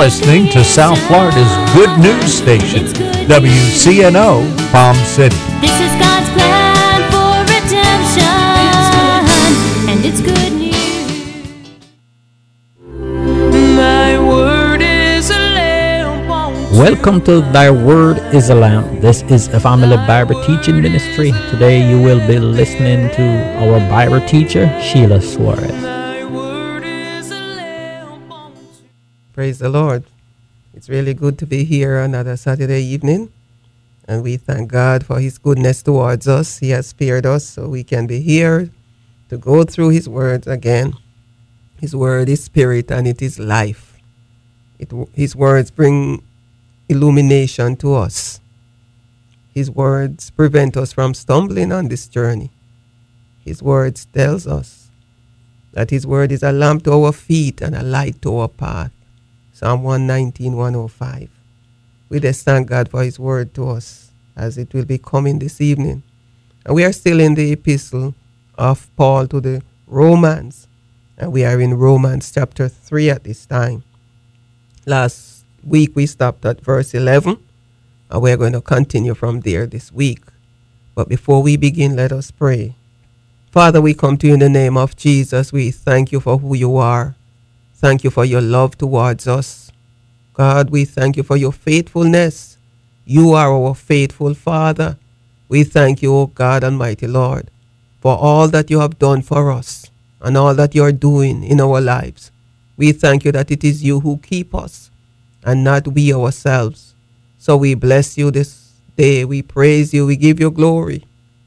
listening to South Florida's good news station, WCNO Palm City. This is God's plan for redemption, and it's good news. Thy word is a lamp unto Welcome to Thy Word is a Lamp. This is a family Bible teaching ministry. Today you will be listening to our Bible teacher, Sheila Suarez. Thy word is a lamp unto Praise the Lord. It's really good to be here another Saturday evening. And we thank God for his goodness towards us. He has spared us so we can be here to go through his words again. His word is spirit and it is life. His words bring illumination to us. His words prevent us from stumbling on this journey. His words tells us that his word is a lamp to our feet and a light to our path. Psalm 119, 105. We just thank God for his word to us as it will be coming this evening. And we are still in the epistle of Paul to the Romans. And we are in Romans chapter 3 at this time. Last week we stopped at verse 11. And we're going to continue from there this week. But before we begin, let us pray. Father, we come to you in the name of Jesus. We thank you for who you are. Thank you for your love towards us. God, we thank you for your faithfulness. You are our faithful Father. We thank you, O God Almighty Lord, for all that you have done for us and all that you are doing in our lives. We thank you that it is you who keep us and not we ourselves. So we bless you this day. We praise you. We give you glory.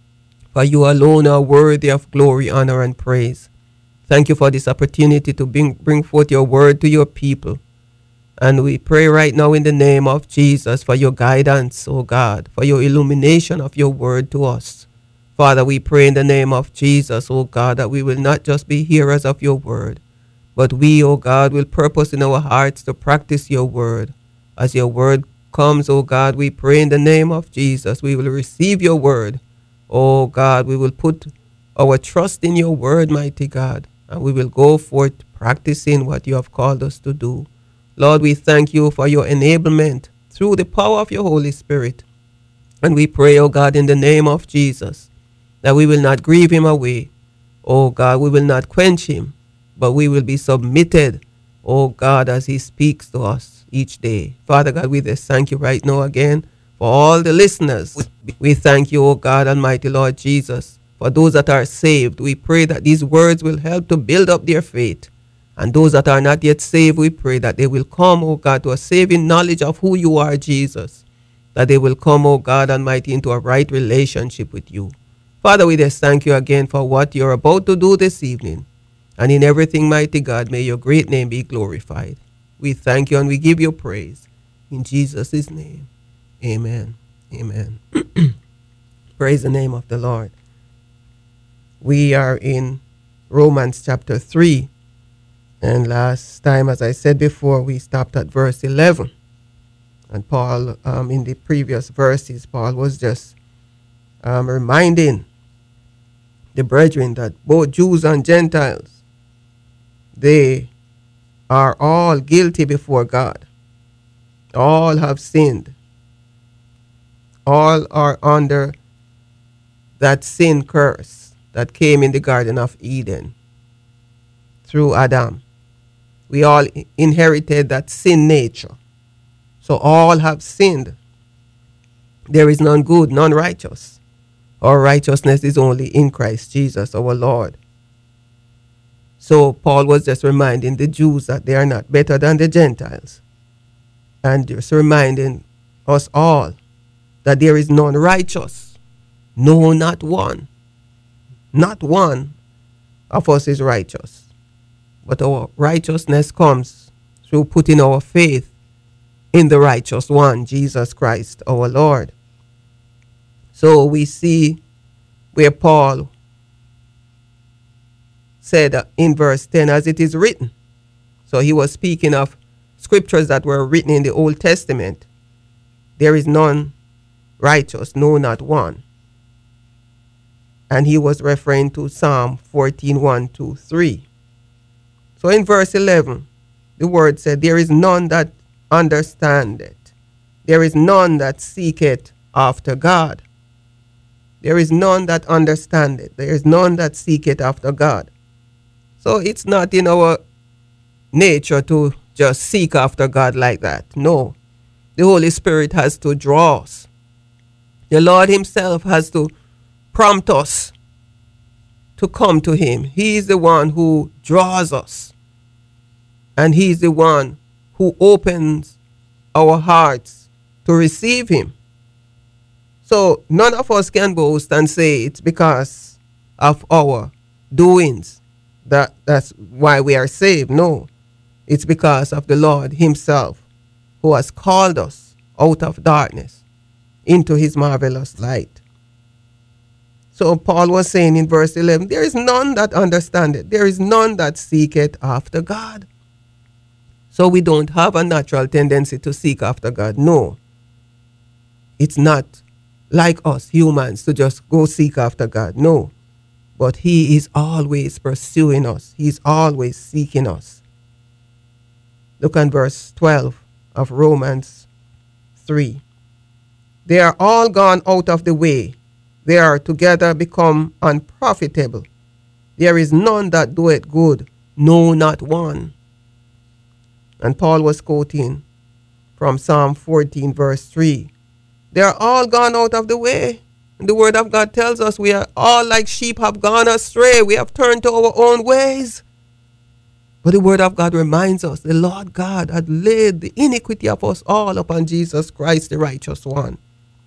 For you alone are worthy of glory, honor, and praise. Thank you for this opportunity to bring forth your word to your people. And we pray right now in the name of Jesus for your guidance, oh God, for your illumination of your word to us. Father, we pray in the name of Jesus, oh God, that we will not just be hearers of your word, but we, oh God, will purpose in our hearts to practice your word. As your word comes, oh God, we pray in the name of Jesus, we will receive your word. Oh God, we will put our trust in your word, mighty God, and we will go forth practicing what you have called us to do. Lord, we thank you for your enablement through the power of your Holy Spirit. And we pray, oh God, in the name of Jesus, that we will not grieve him away. Oh God, we will not quench him, but we will be submitted, oh God, as he speaks to us each day. Father God, we just thank you right now again for all the listeners. We thank you, oh God, Almighty Lord Jesus, for those that are saved. We pray that these words will help to build up their faith. And those that are not yet saved, we pray that they will come, oh God, to a saving knowledge of who you are, Jesus. That they will come, oh God Almighty, into a right relationship with you. Father, we just thank you again for what you're about to do this evening. And in everything, mighty God, may your great name be glorified. We thank you and we give you praise. In Jesus' name, amen. Amen. Praise the name of the Lord. We are in Romans chapter 3. And last time, as I said before, we stopped at verse 11. And Paul, in the previous verses, Paul was just reminding the brethren that both Jews and Gentiles, they are all guilty before God. All have sinned. All are under that sin curse that came in the Garden of Eden through Adam. We all inherited that sin nature. So all have sinned. There is none good, none righteous. Our righteousness is only in Christ Jesus, our Lord. So Paul was just reminding the Jews that they are not better than the Gentiles. And just reminding us all that there is none righteous. No, not one. Not one of us is righteous. But our righteousness comes through putting our faith in the righteous one, Jesus Christ, our Lord. So we see where Paul said in verse 10, as it is written. So he was speaking of scriptures that were written in the Old Testament. There is none righteous, no, not one. And he was referring to Psalm 14, 1, 2, 3. So in verse 11, the word said, there is none that understand it. There is none that seeketh after God. There is none that understand it. There is none that seeketh after God. So it's not in our nature to just seek after God like that. No. The Holy Spirit has to draw us. The Lord himself has to prompt us to come to him. He is the one who draws us. And he is the one who opens our hearts to receive him. So none of us can boast and say it's because of our doings that's why we are saved. No, it's because of the Lord himself who has called us out of darkness into his marvelous light. So Paul was saying in verse 11, there is none that understandeth, there is none that seeketh after God. So we don't have a natural tendency to seek after God. No, it's not like us humans to just go seek after God. No, but he is always pursuing us. He's always seeking us. Look at verse 12 of Romans 3. They are all gone out of the way. They are together become unprofitable. There is none that doeth good, no, not one. And Paul was quoting from Psalm 14, verse 3. They are all gone out of the way. And the word of God tells us we are all like sheep have gone astray. We have turned to our own ways. But the word of God reminds us the Lord God had laid the iniquity of us all upon Jesus Christ, the righteous one.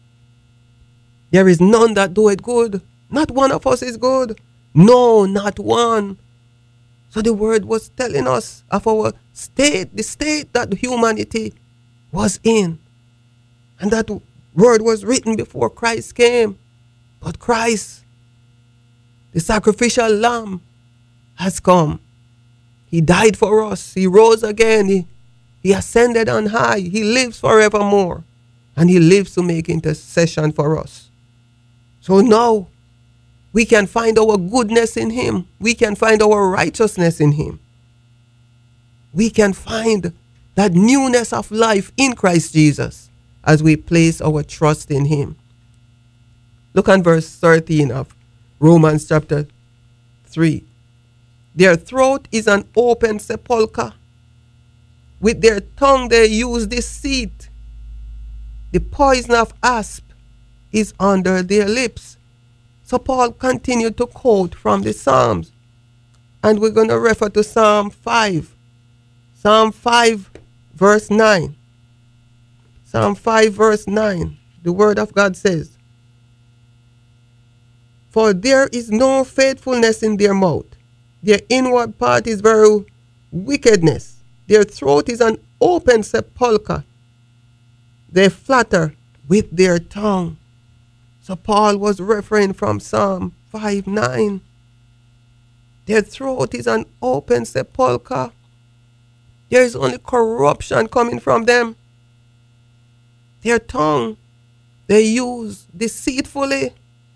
There is none that doeth good. Not one of us is good. No, not one. So the word was telling us of our state, the state that humanity was in. And that word was written before Christ came. But Christ, the sacrificial lamb, has come. He died for us. He rose again. He ascended on high. He lives forevermore. And he lives to make intercession for us. So now we can find our goodness in him. We can find our righteousness in him. We can find that newness of life in Christ Jesus as we place our trust in him. Look at verse 13 of Romans chapter 3. Their throat is an open sepulchre. With their tongue they use deceit. The poison of asp is under their lips. So Paul continued to quote from the Psalms. And we're going to refer to Psalm 5. Psalm 5 verse 9. Psalm 5 verse 9. The word of God says, for there is no faithfulness in their mouth. Their inward part is very wickedness. Their throat is an open sepulchre. They flatter with their tongue. So Paul was referring from Psalm 5:9. Their throat is an open sepulchre. There is only corruption coming from them. Their tongue, they use deceitfully.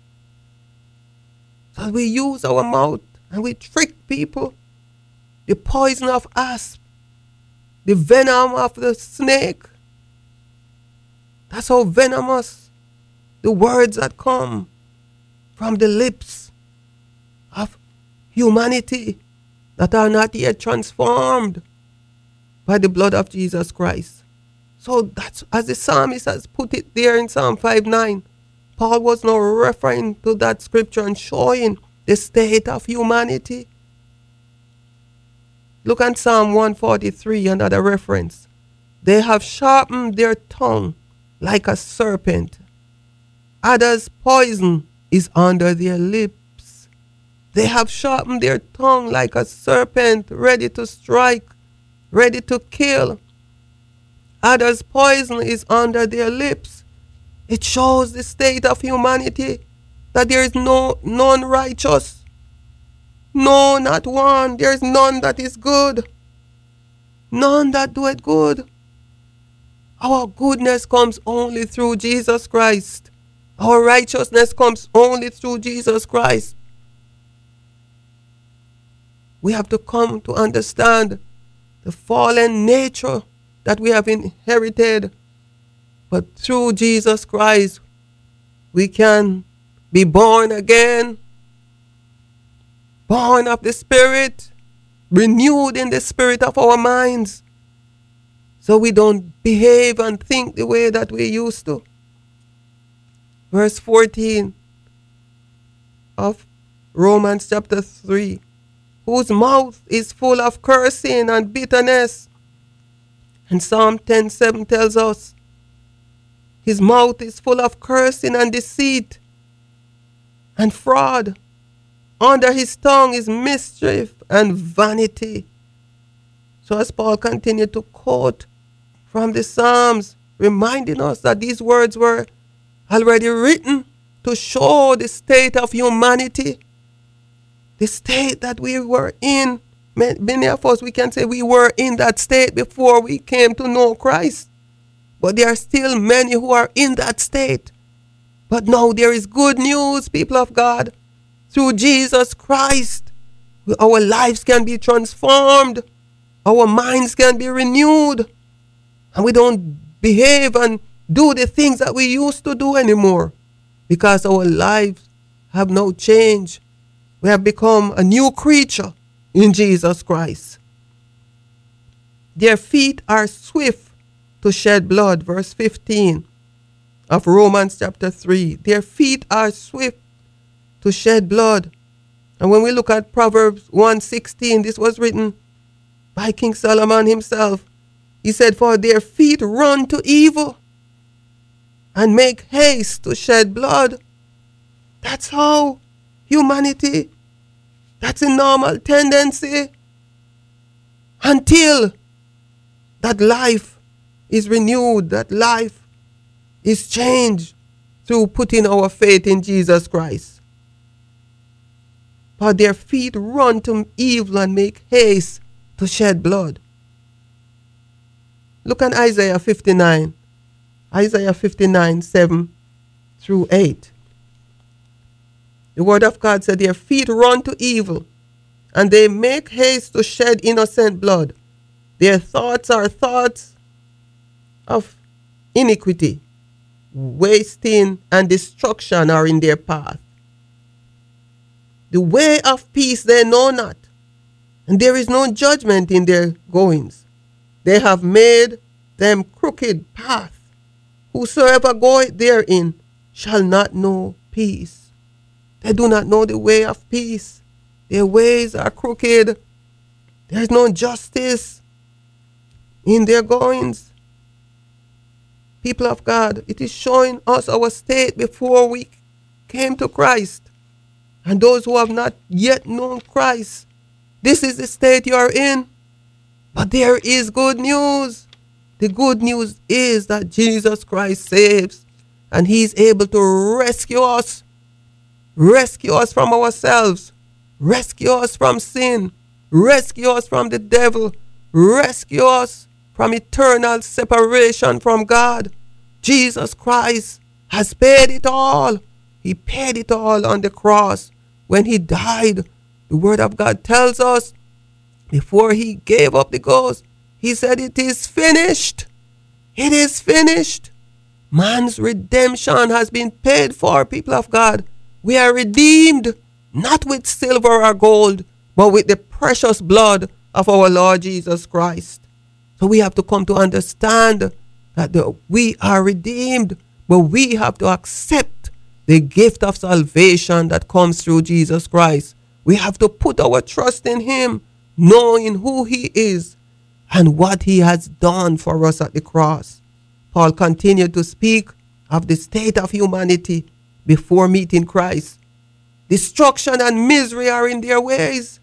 So we use our mouth and we trick people. The poison of asp, the venom of the snake. That's how venomous the words that come from the lips of humanity that are not yet transformed by the blood of Jesus Christ. So that's as the psalmist has put it there in Psalm 5:9. Paul was now referring to that scripture and showing the state of humanity. Look at Psalm 143, another reference. They have sharpened their tongue like a serpent. Others' poison is under their lips. They have sharpened their tongue like a serpent, ready to strike, ready to kill. Others' poison is under their lips. It shows the state of humanity, that there is none righteous. No, not one. There is none that is good. None that doeth good. Our goodness comes only through Jesus Christ. Our righteousness comes only through Jesus Christ. We have to come to understand the fallen nature that we have inherited. But through Jesus Christ, we can be born again, born of the Spirit, renewed in the spirit of our minds, so we don't behave and think the way that we used to. Verse 14 of Romans chapter 3, whose mouth is full of cursing and bitterness. And Psalm 10:7 tells us, his mouth is full of cursing and deceit and fraud. Under his tongue is mischief and vanity. So as Paul continued to quote from the Psalms, reminding us that these words were already written to show the state of humanity, the state that we were in. Many of us, we can say we were in that state before we came to know Christ. But there are still many who are in that state. But now there is good news, people of God. Through Jesus Christ, our lives can be transformed. Our minds can be renewed. And we don't behave and do the things that we used to do anymore, because our lives have now changed. We have become a new creature in Jesus Christ. Their feet are swift to shed blood, verse 15 of Romans chapter 3. Their feet are swift to shed blood. And when we look at Proverbs 1:16, this was written by King Solomon himself. He said, for their feet run to evil and make haste to shed blood. That's how humanity, that's a normal tendency, until that life is renewed, that life is changed through putting our faith in Jesus Christ. For their feet run to evil and make haste to shed blood. Look at Isaiah 59. Isaiah 59:7-8. The word of God said, their feet run to evil, and they make haste to shed innocent blood. Their thoughts are thoughts of iniquity. Wasting and destruction are in their path. The way of peace they know not, and there is no judgment in their goings. They have made them crooked path. Whosoever goeth therein shall not know peace. They do not know the way of peace. Their ways are crooked. There is no justice in their goings. People of God, it is showing us our state before we came to Christ. And those who have not yet known Christ, this is the state you are in. But there is good news. The good news is that Jesus Christ saves, and he's able to rescue us from ourselves, rescue us from sin, rescue us from the devil, rescue us from eternal separation from God. Jesus Christ has paid it all. He paid it all on the cross when he died. The word of God tells us, before he gave up the ghost, he said, it is finished. It is finished. Man's redemption has been paid for, people of God. We are redeemed, not with silver or gold, but with the precious blood of our Lord Jesus Christ. So we have to come to understand that we are redeemed, but we have to accept the gift of salvation that comes through Jesus Christ. We have to put our trust in him, knowing who he is and what he has done for us at the cross. Paul continued to speak of the state of humanity before meeting Christ. Destruction and misery are in their ways.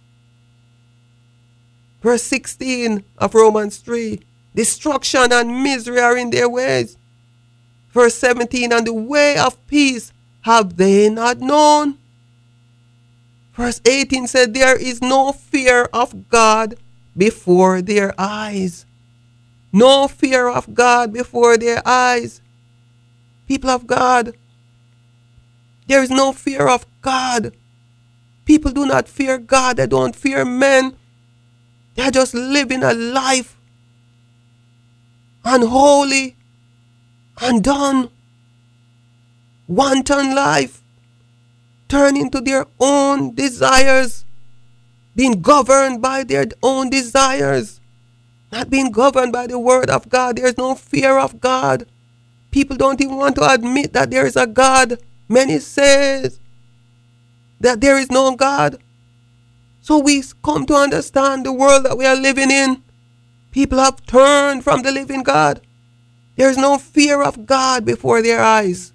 Verse 16 of Romans 3. Destruction and misery are in their ways. Verse 17. And the way of peace have they not known. Verse 18 said, there is no fear of God before their eyes. No fear of God before their eyes. People of God, there is no fear of God. People do not fear God. They don't fear men. They are just living a life unholy, undone, wanton life, turning to their own desires, being governed by their own desires, not being governed by the word of God. There's no fear of God. People don't even want to admit that there is a God. Many say that there is no God. So we come to understand the world that we are living in. People have turned from the living God. There is no fear of God before their eyes.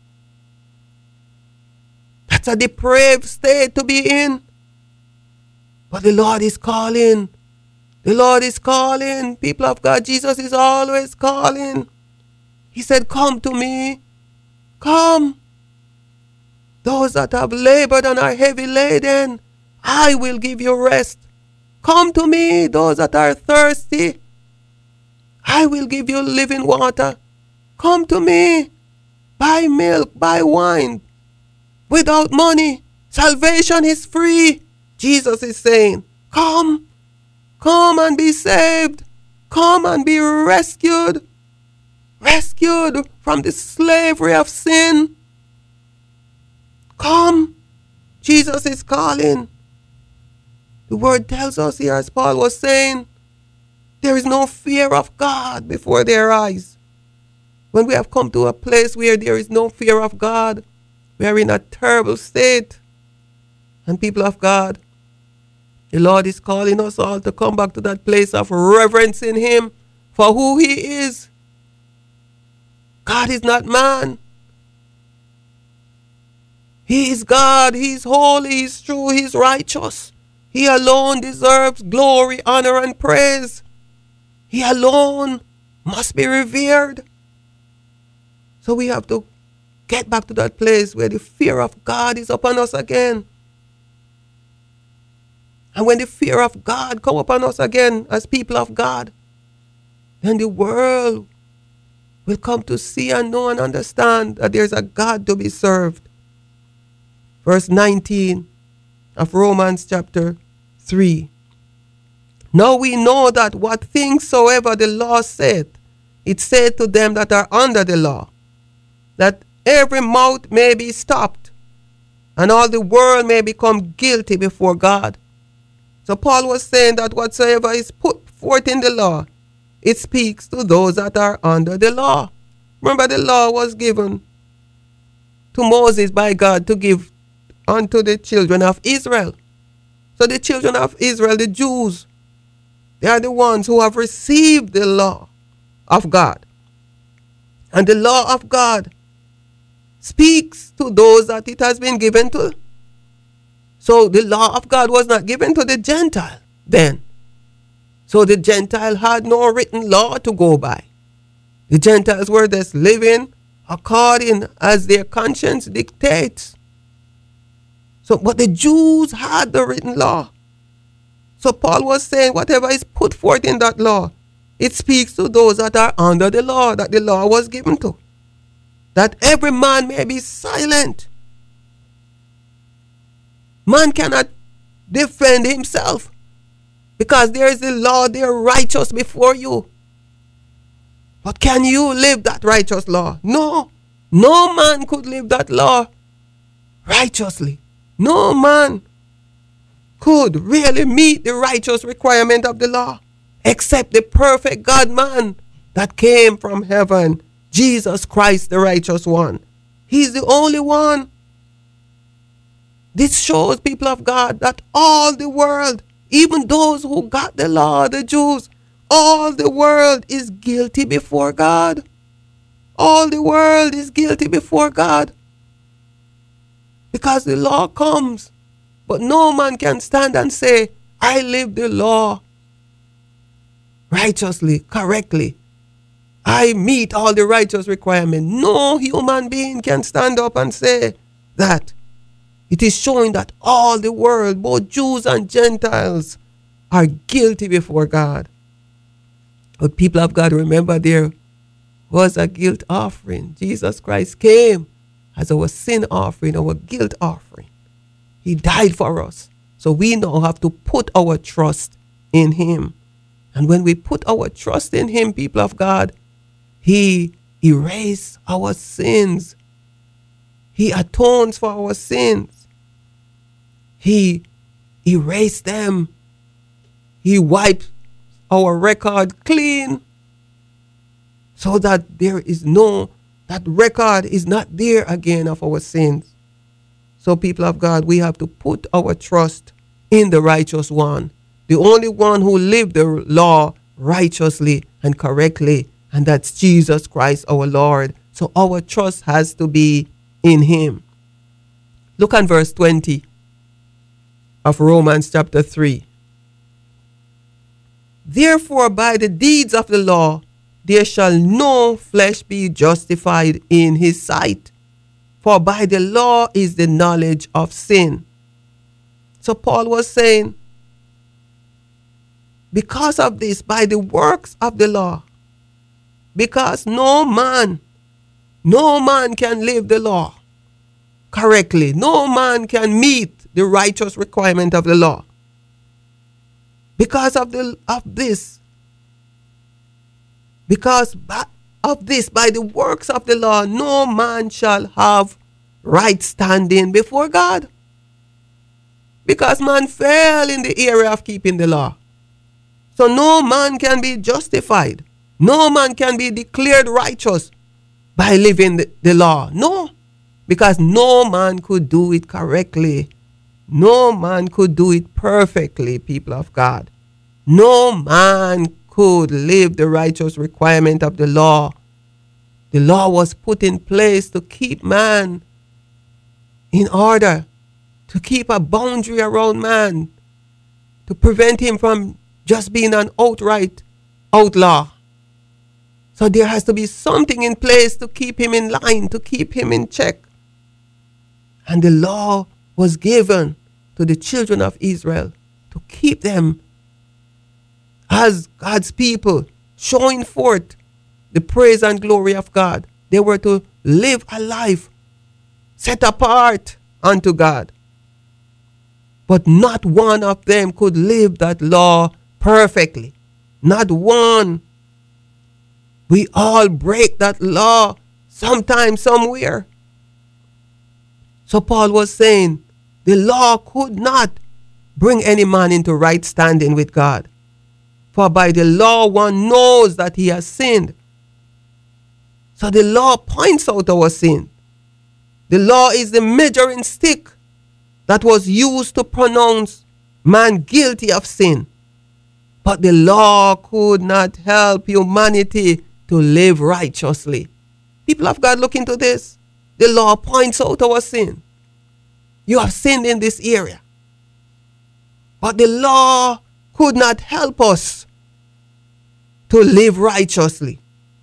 That's a depraved state to be in. But the Lord is calling. The Lord is calling. People of God, Jesus is always calling. He said, come to me. Come. Those that have labored and are heavy laden, I will give you rest. Come to me, those that are thirsty. I will give you living water. Come to me. Buy milk, buy wine. Without money. Salvation is free. Jesus is saying, come. Come and be saved. Come and be rescued. Rescued from the slavery of sin. Come. Jesus is calling. The word tells us here, as Paul was saying, there is no fear of God before their eyes. When we have come to a place where there is no fear of God, we are in a terrible state. And people of God, the Lord is calling us all to come back to that place of reverencing Him for who He is. God is not man. He is God. He is holy. He is true. He is righteous. He alone deserves glory, honor, and praise. He alone must be revered. So we have to get back to that place where the fear of God is upon us again. And when the fear of God come upon us again as people of God, then the world will come to see and know and understand that there's a God to be served. Verse 19 of Romans chapter 3. Now we know that what things soever the law saith, it saith to them that are under the law, that every mouth may be stopped, and all the world may become guilty before God. So Paul was saying that whatsoever is put forth in the law, it speaks to those that are under the law. Remember, the law was given to Moses by God to give unto the children of Israel. So the children of Israel, the Jews, they are the ones who have received the law of God. And the law of God speaks to those that it has been given to. So the law of God was not given to the Gentile then. So the Gentile had no written law to go by. The Gentiles were just living according as their conscience dictates. So, but the Jews had the written law. So Paul was saying whatever is put forth in that law, it speaks to those that are under the law, that the law was given to. That every man may be silent. Man cannot defend himself because there is a law there righteous before you. But can you live that righteous law? No. No man could live that law righteously. No man could really meet the righteous requirement of the law except the perfect God-man that came from heaven, Jesus Christ, the righteous one. He's the only one. This shows, people of God, that all the world, even those who got the law, the Jews, all the world is guilty before God. All the world is guilty before God. Because the law comes, but no man can stand and say, I live the law righteously, correctly. I meet all the righteous requirements. No human being can stand up and say that. It is showing that all the world, both Jews and Gentiles, are guilty before God. But people of God, remember, there was a guilt offering. Jesus Christ came as our sin offering, our guilt offering. He died for us. So we now have to put our trust in Him. And when we put our trust in Him, people of God, He erased our sins. He atones for our sins. He erased them. He wiped our record clean so that that record is not there again of our sins. So people of God, we have to put our trust in the righteous one, the only one who lived the law righteously and correctly, and that's Jesus Christ our Lord. So our trust has to be in him. Look at verse 20 of Romans chapter 3. Therefore, by the deeds of the law, there shall no flesh be justified in his sight. For by the law is the knowledge of sin. So Paul was saying, because of this, by the works of the law, because no man can live the law correctly. No man can meet the righteous requirement of the law. Because of this, by the works of the law, no man shall have right standing before God. Because man fell in the area of keeping the law. So no man can be justified. No man can be declared righteous by living the law. No. Because no man could do it correctly. No man could do it perfectly, people of God. No man could live the righteous requirement of the law. The law was put in place to keep man in order, to keep a boundary around man, to prevent him from just being an outright outlaw. So there has to be something in place to keep him in line, to keep him in check. And the law was given to the children of Israel to keep them as God's people, showing forth the praise and glory of God. They were to live a life set apart unto God. But not one of them could live that law perfectly. Not one. We all break that law sometime, somewhere. So Paul was saying, the law could not bring any man into right standing with God. For by the law one knows that he has sinned. So the law points out our sin. The law is the measuring stick that was used to pronounce man guilty of sin. But the law could not help humanity to live righteously. People of God, look into this. The law points out our sin. You have sinned in this area. But the law could not help us to live righteously.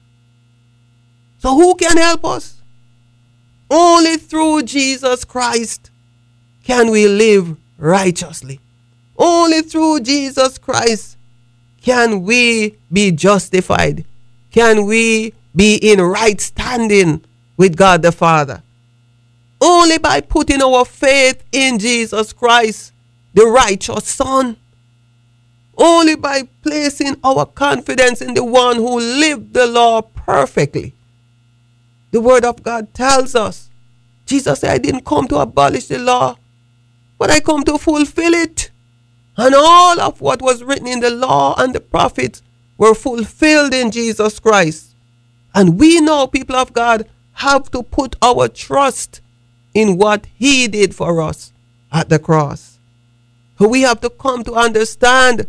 So who can help us? Only through Jesus Christ can we live righteously. Only through Jesus Christ can we be justified. Can we be in right standing with God the Father. Only by putting our faith in Jesus Christ, the righteous Son. Only by placing our confidence in the one who lived the law perfectly. The word of God tells us, Jesus said, I didn't come to abolish the law, but I come to fulfill it. And all of what was written in the law and the prophets were fulfilled in Jesus Christ. And we now, people of God, have to put our trust in what he did for us at the cross. So we have to come to understand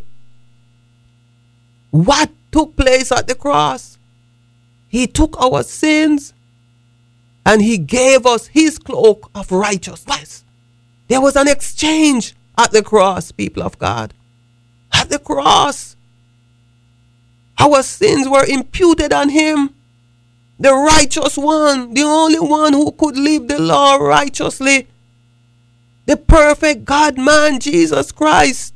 what took place at the cross. He took our sins and he gave us his cloak of righteousness. There was an exchange at the cross, people of God. At the cross, our sins were imputed on him. The righteous one, the only one who could live the law righteously. The perfect God-man, Jesus Christ.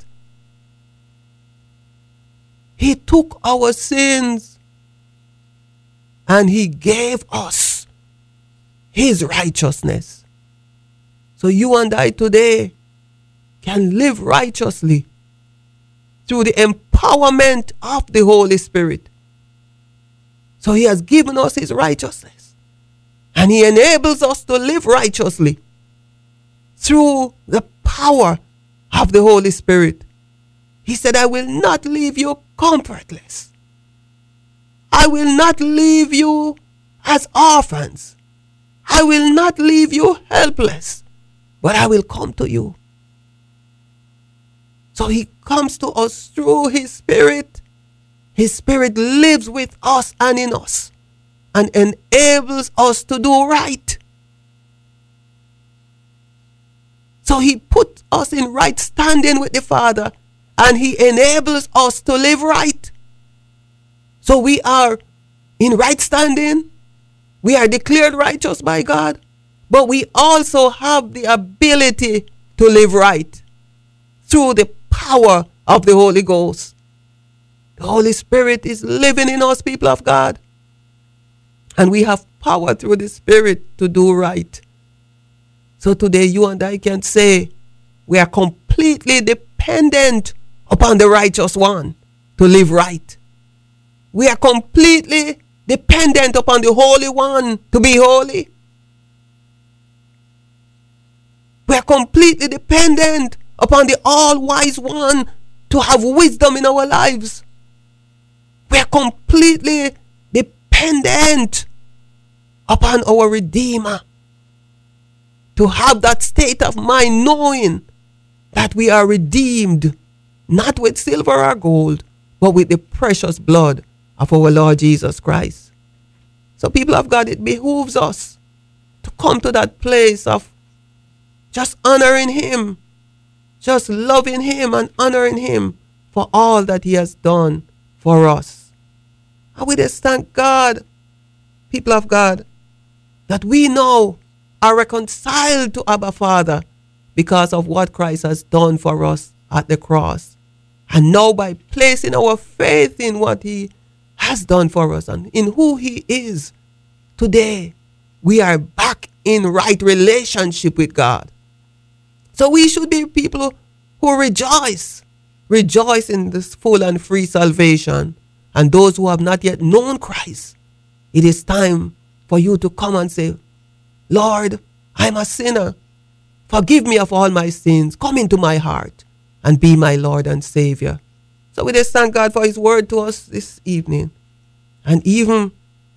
He took our sins and he gave us his righteousness. So you and I today can live righteously through the empowerment of the Holy Spirit. So he has given us his righteousness. And he enables us to live righteously through the power of the Holy Spirit. He said, I will not leave you comfortless. I will not leave you as orphans. I will not leave you helpless, but I will come to you. So he comes to us through his Spirit. His Spirit lives with us and in us and enables us to do right. So he put us in right standing with the Father, and he enables us to live right. So we are in right standing. We are declared righteous by God, but we also have the ability to live right through the power of the Holy Ghost. The Holy Spirit is living in us, people of God, and we have power through the Spirit to do right. So today you and I can say we are completely dependent upon the righteous one to live right. We are completely dependent upon the Holy One to be holy. We are completely dependent upon the All-Wise One to have wisdom in our lives. We are completely dependent upon our Redeemer to have that state of mind, knowing that we are redeemed, not with silver or gold, but with the precious blood of our Lord Jesus Christ. So people of God, it behooves us to come to that place of just honoring him, just loving him and honoring him for all that he has done for us. And we just thank God, people of God, that we now are reconciled to Abba Father because of what Christ has done for us at the cross. And now by placing our faith in what he has done for us and in who he is, today we are back in right relationship with God. So we should be people who rejoice in this full and free salvation. And those who have not yet known Christ, it is time for you to come and say, Lord, I'm a sinner. Forgive me of all my sins. Come into my heart and be my Lord and Savior. So we just thank God for his word to us this evening. And even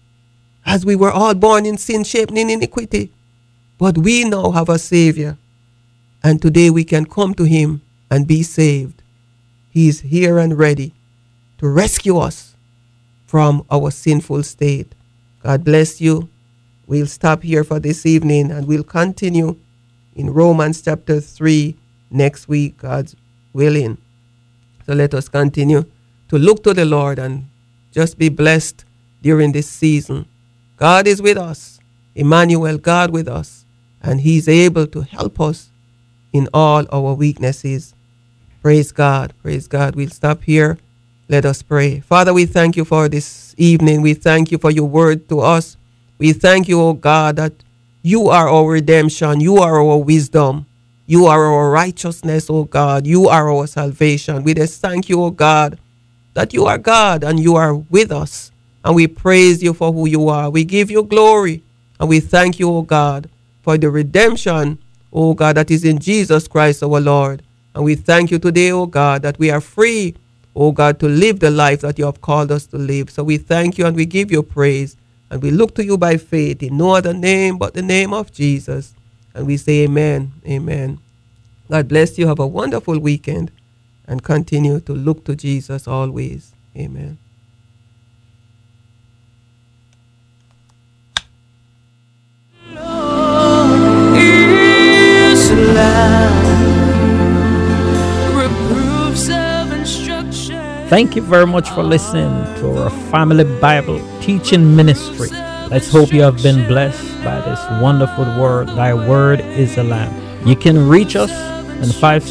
as we were all born in sin, shaped in iniquity, but we now have a Savior. And today we can come to him and be saved. He is here and ready to rescue us from our sinful state. God bless you. We'll stop here for this evening and we'll continue in Romans chapter 3 next week, God's willing. So let us continue to look to the Lord and just be blessed during this season. God is with us. Emmanuel, God with us. And he's able to help us in all our weaknesses. Praise God. Praise God. We'll stop here. Let us pray. Father, we thank you for this evening. We thank you for your word to us. We thank you, O God, that you are our redemption. You are our wisdom. You are our righteousness, O God. You are our salvation. We just thank you, O God, that you are God and you are with us. And we praise you for who you are. We give you glory. And we thank you, O God, for the redemption, O God, that is in Jesus Christ, our Lord. And we thank you today, O God, that we are free, O God, to live the life that you have called us to live. So we thank you and we give you praise. And we look to you by faith in no other name but the name of Jesus. And we say amen. Amen. God bless you. Have a wonderful weekend. And continue to look to Jesus always. Amen. Thank you very much for listening to our Family Bible Teaching Ministry. Let's hope you have been blessed by this wonderful word. Thy word is a lamp. You can reach us on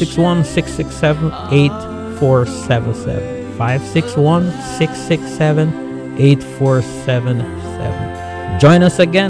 561-667-8477. 561-667-8477. Join us again